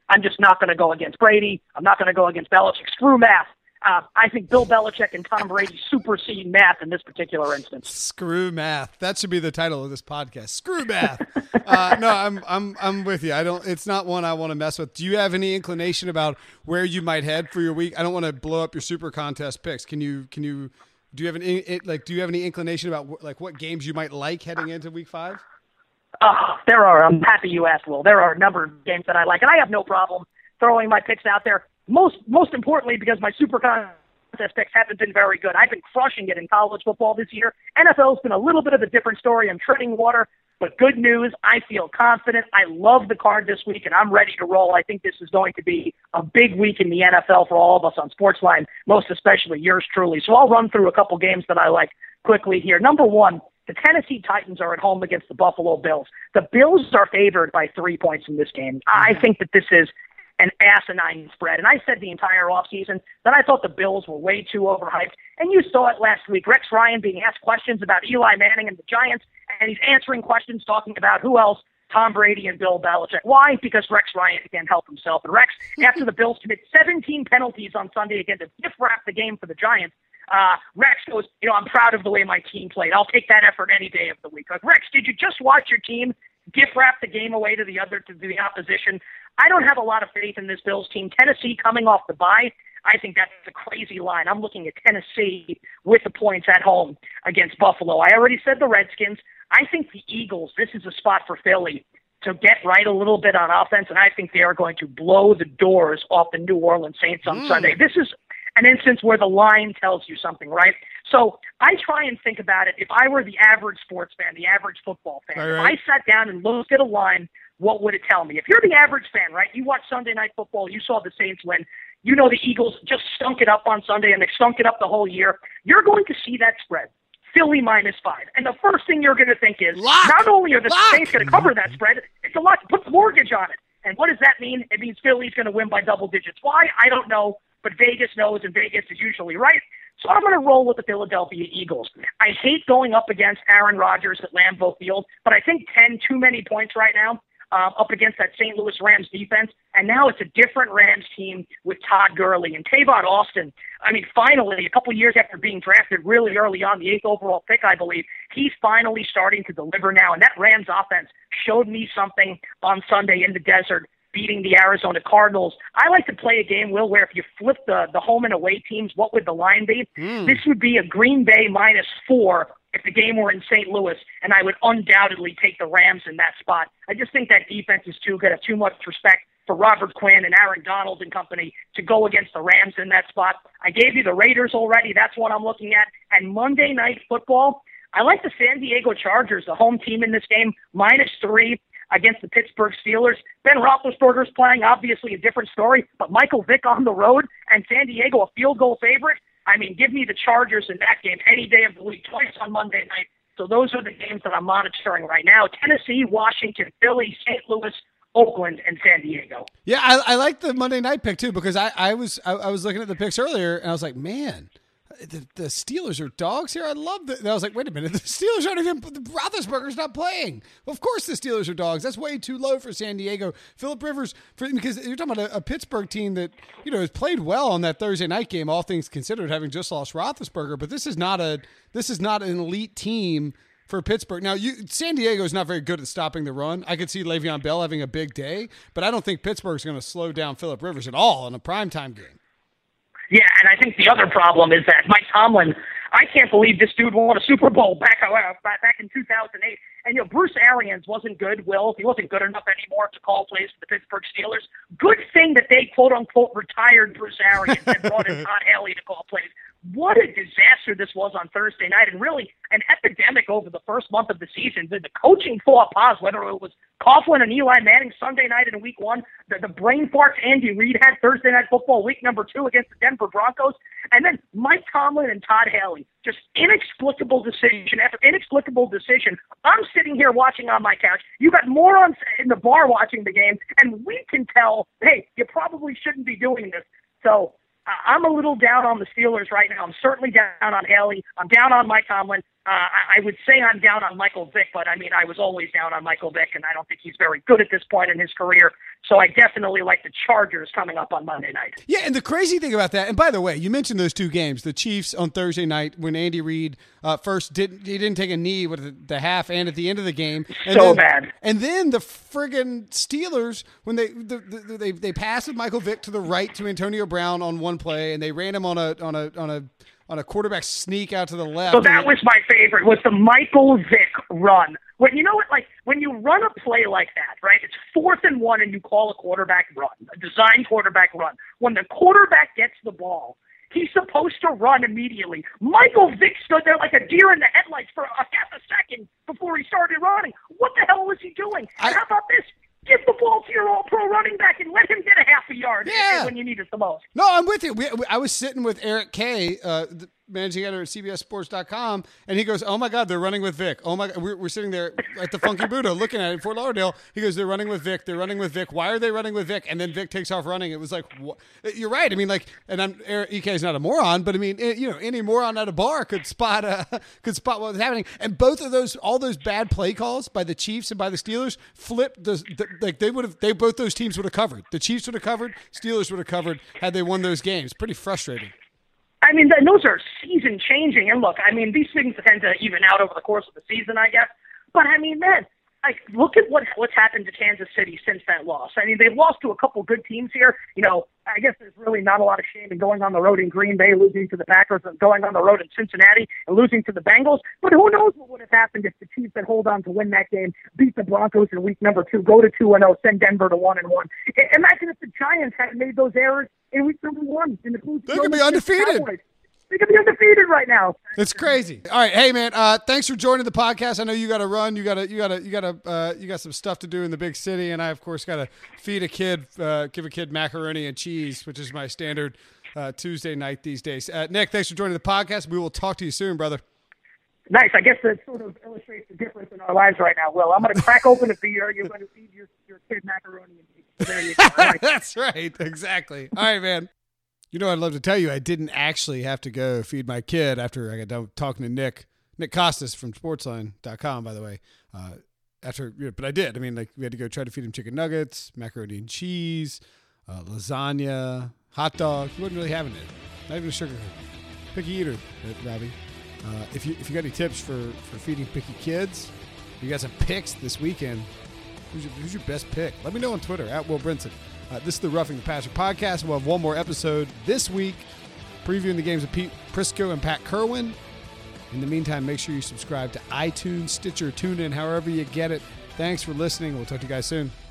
I'm just not going to go against Brady. I'm not going to go against Belichick. Screw math. Uh, I think Bill Belichick and Tom Brady supersede math in this particular instance. Screw math. That should be the title of this podcast. Screw math. uh, no, I'm I'm I'm with you. I don't. It's not one I want to mess with. Do you have any inclination about where you might head for your week? I don't want to blow up your super contest picks. Can you can you do you have an like do you have any inclination about like what games you might like heading into week five? Uh, there are. I'm happy you asked, Will. There are a number of games that I like, and I have no problem throwing my picks out there. Most most importantly, because my super contest picks haven't been very good. I've been crushing it in college football this year. N F L's been a little bit of a different story. I'm treading water, but good news. I feel confident. I love the card this week, and I'm ready to roll. I think this is going to be a big week in the N F L for all of us on Sportsline, most especially yours truly. So I'll run through a couple games that I like quickly here. Number one, the Tennessee Titans are at home against the Buffalo Bills. The Bills are favored by three points in this game. I think that this is an asinine spread. And I said the entire offseason that I thought the Bills were way too overhyped. And you saw it last week. Rex Ryan being asked questions about Eli Manning and the Giants, and he's answering questions talking about who else? Tom Brady and Bill Belichick. Why? Because Rex Ryan can't help himself. And Rex, after the Bills commit seventeen penalties on Sunday again to gift-wrap the game for the Giants, uh, Rex goes, you know, I'm proud of the way my team played. I'll take that effort any day of the week. Like, Rex, did you just watch your team gift-wrap the game away to the other, to the opposition? I don't have a lot of faith in this Bills team. Tennessee coming off the bye, I think that's a crazy line. I'm looking at Tennessee with the points at home against Buffalo. I already said the Redskins. I think the Eagles, this is a spot for Philly to get right a little bit on offense, and I think they are going to blow the doors off the New Orleans Saints on mm. Sunday. This is an instance where the line tells you something, right? So I try and think about it. If I were the average sports fan, the average football fan, right, right. if I sat down and looked at a line, what would it tell me? If you're the average fan, right, you watch Sunday Night Football, you saw the Saints win, you know the Eagles just stunk it up on Sunday and they stunk it up the whole year, you're going to see that spread, Philly minus five. And the first thing you're going to think is, Lock. not only are the Lock. Saints going to cover that spread, it's a lot to put the mortgage on it. And what does that mean? It means Philly's going to win by double digits. Why? I don't know, but Vegas knows, and Vegas is usually right. So I'm going to roll with the Philadelphia Eagles. I hate going up against Aaron Rodgers at Lambeau Field, but I think ten, too many points right now. Uh, up against that Saint Louis Rams defense, and now it's a different Rams team with Todd Gurley and Tavon Austin. I mean, finally, a couple years after being drafted really early on, the eighth overall pick, I believe, he's finally starting to deliver now, and that Rams offense showed me something on Sunday in the desert, beating the Arizona Cardinals. I like to play a game, Will, where if you flip the, the home and away teams, what would the line be? Mm. This would be a Green Bay minus four if the game were in Saint Louis, and I would undoubtedly take the Rams in that spot. I just think that defense is too good. I have too much respect for Robert Quinn and Aaron Donald and company to go against the Rams in that spot. I gave you the Raiders already. That's what I'm looking at. And Monday Night Football, I like the San Diego Chargers, the home team in this game, minus three against the Pittsburgh Steelers. Ben Roethlisberger's playing, obviously a different story, but Michael Vick on the road and San Diego a field goal favorite. I mean, give me the Chargers in that game any day of the week, twice on Monday night. So those are the games that I'm monitoring right now. Tennessee, Washington, Philly, Saint Louis, Oakland, and San Diego. Yeah, I, I like the Monday night pick too, because I, I was I, I was looking at the picks earlier and I was like, man, the, the Steelers are dogs here. I love that. And I was like, wait a minute, the Steelers aren't even, Roethlisberger's not playing. Well, of course the Steelers are dogs. That's way too low for San Diego. Phillip Rivers, for, because you're talking about a, a Pittsburgh team that, you know, has played well on that Thursday night game, all things considered, having just lost Roethlisberger. But this is not a, this is not an elite team for Pittsburgh. Now, you, San Diego is not very good at stopping the run. I could see Le'Veon Bell having a big day, but I don't think Pittsburgh's going to slow down Phillip Rivers at all in a primetime game. Yeah, and I think the other problem is that Mike Tomlin, I can't believe this dude won a Super Bowl back uh, back in two thousand eight. And, you know, Bruce Arians wasn't good, Will. He wasn't good enough anymore to call plays for the Pittsburgh Steelers. Good thing that they, quote-unquote, retired Bruce Arians and brought in Todd Haley to call plays. What a disaster this was on Thursday night, and really an epidemic over the first month of the season. The, the coaching faux pas, whether it was Coughlin and Eli Manning Sunday night in week one, the, the brain farts Andy Reid had Thursday Night Football week number two against the Denver Broncos, and then Mike Tomlin and Todd Haley. Just inexplicable decision after inexplicable decision. I'm sitting here watching on my couch. You got morons in the bar watching the game, and we can tell, hey, you probably shouldn't be doing this. So I'm a little down on the Steelers right now. I'm certainly down on Haley. I'm down on Mike Tomlin. Uh, I, I would say I'm down on Michael Vick, but I mean, I was always down on Michael Vick, and I don't think he's very good at this point in his career. So I definitely like the Chargers coming up on Monday night. Yeah, and the crazy thing about that, and by the way, you mentioned those two games, the Chiefs on Thursday night when Andy Reid uh, first didn't he didn't take a knee with the, the half and at the end of the game. And so then, bad. And then the friggin' Steelers when they the, the, they they passed with Michael Vick to the right to Antonio Brown on one play, and they ran him on a on a on a on a quarterback sneak out to the left. So that was my favorite, was the Michael Vick run. When you know what, like when you run a play like that, right? It's fourth and one, and you call a quarterback run, a design quarterback run. When the quarterback gets the ball, he's supposed to run immediately. Michael Vick stood there like a deer in the headlights for a half a second before he started running. What the hell was he doing? I, and how about this? Give the ball to your all-pro running back and let him get a half a yard yeah. when you need it the most. No, I'm with you. We, we, I was sitting with Eric Kay, uh, the managing editor at C B S Sports dot com, and he goes, oh, my God, they're running with Vic. Oh, my God. We're, we're sitting there at the Funky Buddha looking at it in Fort Lauderdale. He goes, they're running with Vic. They're running with Vic. Why are they running with Vic? And then Vic takes off running. It was like, what? You're right. I mean, like, and I'm Eric E K is not a moron, but I mean, it, you know, any moron at a bar could spot uh, could spot what was happening. And both of those, all those bad play calls by the Chiefs and by the Steelers flipped the, the like they would have, they both those teams would have covered. The Chiefs would have covered. Steelers would have covered had they won those games. Pretty frustrating. I mean, those are season-changing. And look, I mean, these things tend to even out over the course of the season, I guess. But, I mean, man, like, look at what what's happened to Kansas City since that loss. I mean, they've lost to a couple good teams here. You know, I guess there's really not a lot of shame in going on the road in Green Bay, losing to the Packers, and going on the road in Cincinnati and losing to the Bengals. But who knows what would have happened if the Chiefs had hold on to win that game, beat the Broncos in week number two, go to two and oh, send Denver to one and one. Imagine if the Giants had made those errors in week number one. In the they could be undefeated. Cowboys. They could be undefeated right now. It's crazy. All right, hey man, uh, thanks for joining the podcast. I know you got to run. You got to, you got to, you got to, uh, you got some stuff to do in the big city, and I of course got to feed a kid, uh, give a kid macaroni and cheese, which is my standard uh, Tuesday night these days. Uh, Nick, thanks for joining the podcast. We will talk to you soon, brother. Nice. I guess that sort of illustrates the difference in our lives right now, Will. I'm going to crack open a beer. You're going to feed your, your kid macaroni and cheese. So there you go. Right. That's right. Exactly. All right, man. You know, I'd love to tell you I didn't actually have to go feed my kid after I got done talking to Nick, Nick Costas from sportsline dot com, by the way. Uh, after, but I did. I mean, like we had to go try to feed him chicken nuggets, macaroni and cheese, uh, lasagna, hot dog. He wasn't really having it. Not even a sugar cookie. Picky eater, uh, Robbie. Uh, if you if you got any tips for, for feeding picky kids, you got some picks this weekend. Who's your, who's your best pick? Let me know on Twitter, at Will Brinson. Uh, this is the Roughing the Passer podcast. We'll have one more episode this week, previewing the games of Pete Prisco and Pat Kerwin. In the meantime, make sure you subscribe to iTunes, Stitcher, TuneIn, however you get it. Thanks for listening. We'll talk to you guys soon.